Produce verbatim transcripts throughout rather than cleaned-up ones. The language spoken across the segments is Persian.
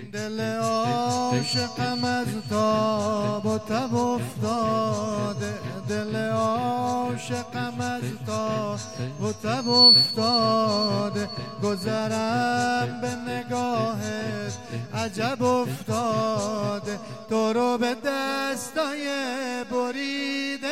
دل عاشقم از تاب و تب افتاده، دل عاشقم از تاب و تب افتاده، گذرم به نگاهت عجب افتاده، تو رو به دستای بریده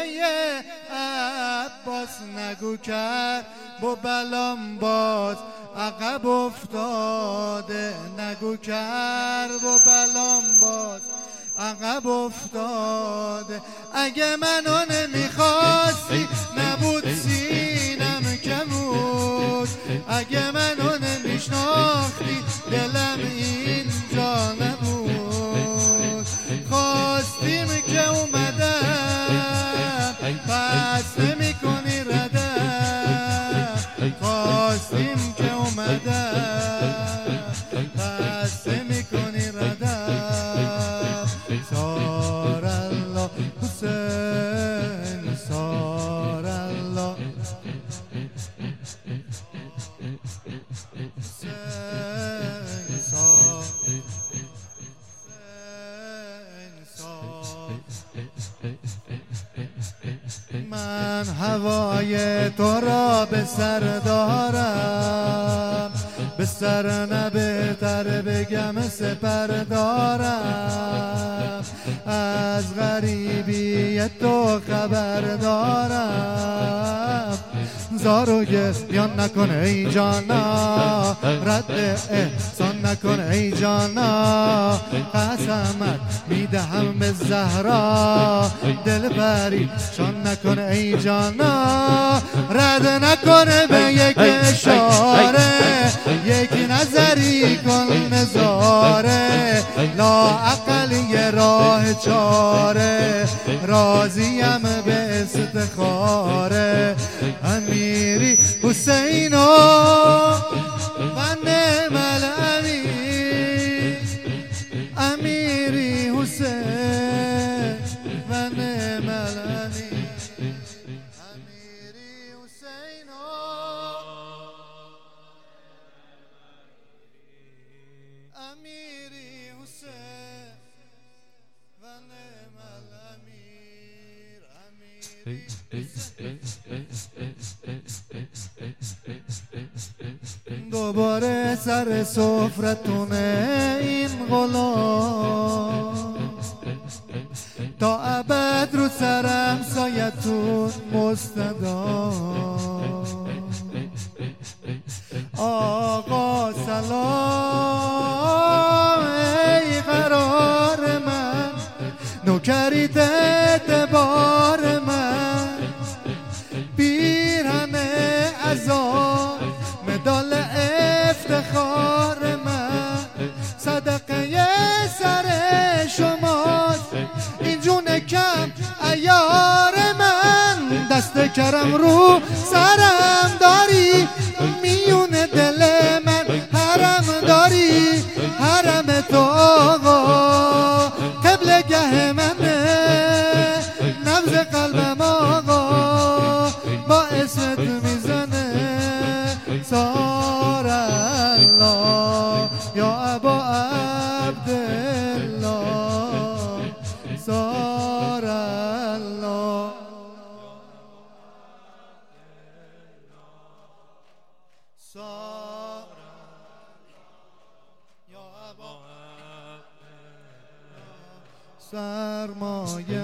عباس نگو کرد با بلام باز عقب افتاده، نگو کرد و بلام باز عقب افتاده. اگه منو نمیخواستی نبود سینم کمود، اگه منو نمیشناختی دلم اینجا نبود، خواستیم که اومدم پس نمی کنی ردم، خواستیم که اومدم پس نمی کنی ردم. سار الله حسین سار الله حسین سار من هوای تو را به سر دارم، به سر نه بهتر بگم سپر دارم، از غریبی تو خبر دارم، زار و گریان نکن ای جانا، رد احسان نکن ای جانا، قسمت میدهم به زهرا، دل پریشان نکن ای جانا، رد نکنه به یک اشاره، یک نظری کن نظاره، لا اقلی راه چاره، راضیم به استخاره. امیری حسینو و نعم الامیر، امیری حسین و نعم الامیر، امیری حسینو امیری حسین و نعم الامیر، امیری دوباره سر سفرتونه این غلام، تا ابد رو سرم سایتون مستدام. آقا سلام ای قرار من، نوکریت اعتبار من، پیرهن عزا مدال افتخار من، صدقه سر شماست این جون کم عیار من، دست کرم رو سرم داری، میون دل من حرم داری، حرم تو آقا قبل گه منه، نبض قلبم آقا با اسمت میزنه. سار الله یا ابا عبدالله، سار الله سار یا ابا سرمایه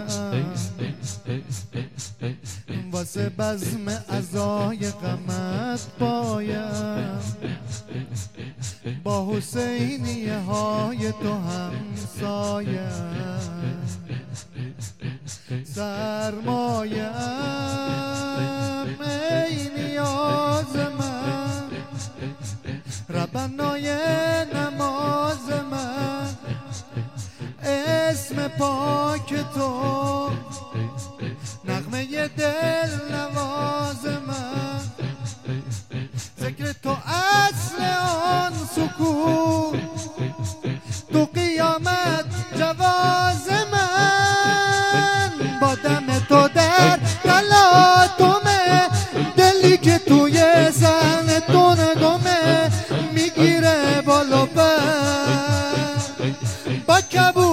واسه بزم عزای غمت بایم، با حسینیه های تو همسایم، سرمایه ای نیاز من، ربنای نماز من، اسم پاک تو نغمه دل نواز من، ذکر تو اصل آن سکون، تو قیامت جواز من، با دم تو در تلاطمه، دلی که توی سن تو نگمه میگیره بالا با کبوتر